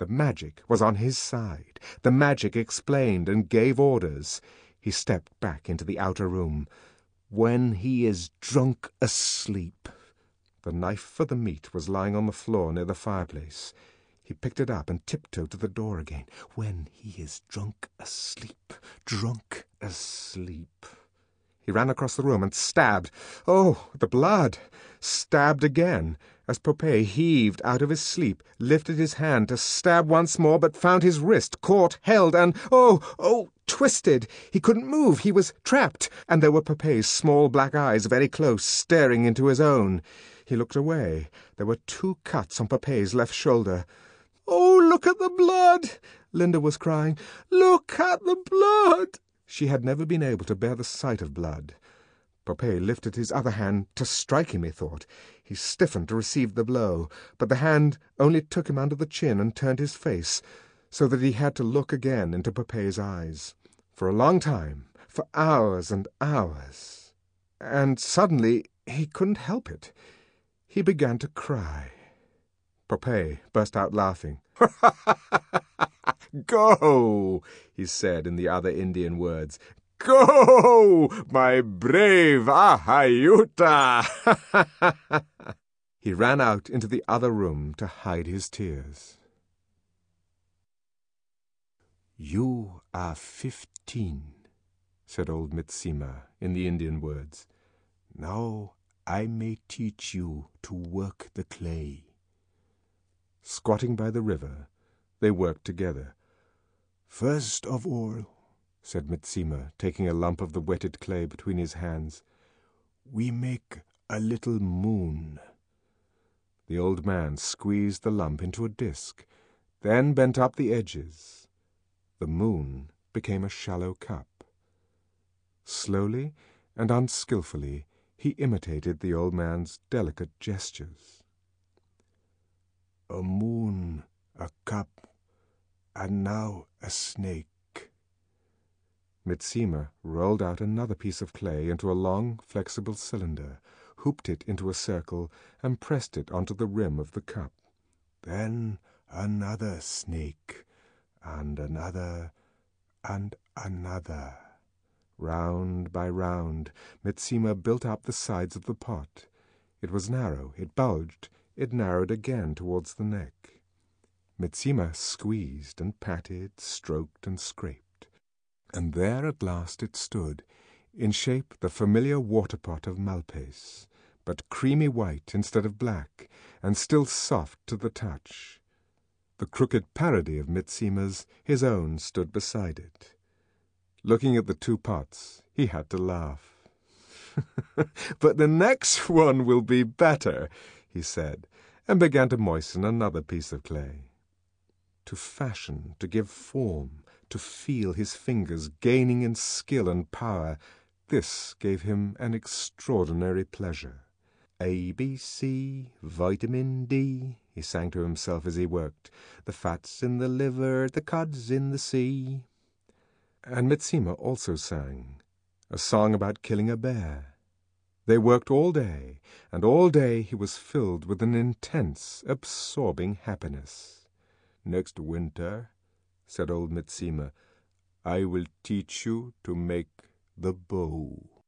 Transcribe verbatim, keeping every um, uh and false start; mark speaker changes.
Speaker 1: The magic was on his side. The magic explained and gave orders. He stepped back into the outer room. When he is drunk asleep. The knife for the meat was lying on the floor near the fireplace. He picked it up and tiptoed to the door again. When he is drunk asleep, drunk asleep. He ran across the room and stabbed. Oh, the blood! Stabbed again, as Popeye heaved out of his sleep, lifted his hand to stab once more, but found his wrist caught, held, and, oh, oh, twisted. He couldn't move. He was trapped, and there were Popeye's small black eyes very close, staring into his own. He looked away. There were two cuts on Popeye's left shoulder. "Oh, look at the blood!" Linda was crying. "Look at the blood!" She had never been able to bear the sight of blood. Popeye lifted his other hand to strike him, he thought. He stiffened to receive the blow, but the hand only took him under the chin and turned his face, so that he had to look again into Popeye's eyes. For a long time, for hours and hours. And suddenly he couldn't help it. He began to cry. Popeye burst out laughing. "Go," he said in the other Indian words. "Go, my brave Ahayuta!" He ran out into the other room to hide his tears. "You are fifteen," said old Mitsima in the Indian words. "Now I may teach you to work the clay." Squatting by the river, they worked together. "First of all," said Mitsima, taking a lump of the wetted clay between his hands, "we make a little moon." The old man squeezed the lump into a disk, then bent up the edges. The moon became a shallow cup. Slowly and unskilfully he imitated the old man's delicate gestures. "A moon, a cup, and now a snake." Mitsima rolled out another piece of clay into a long, flexible cylinder, hooped it into a circle, and pressed it onto the rim of the cup. Then another snake, and another, and another. Round by round, Mitsima built up the sides of the pot. It was narrow, it bulged, it narrowed again towards the neck. Mitsima squeezed and patted, stroked and scraped. And there at last it stood, in shape the familiar water-pot of Malpais, but creamy white instead of black, and still soft to the touch. The crooked parody of Mitsima's, his own, stood beside it. Looking at the two pots, he had to laugh. "But the next one will be better," he said, and began to moisten another piece of clay. To fashion, to give form, to feel his fingers gaining in skill and power, this gave him an extraordinary pleasure. A, B, C, vitamin D, he sang to himself as he worked. The fat's in the liver, the cod's in the sea. And Mitsima also sang, a song about killing a bear. They worked all day, and all day he was filled with an intense, absorbing happiness. "Next winter," said old Mitsima, "I will teach you to make the bow."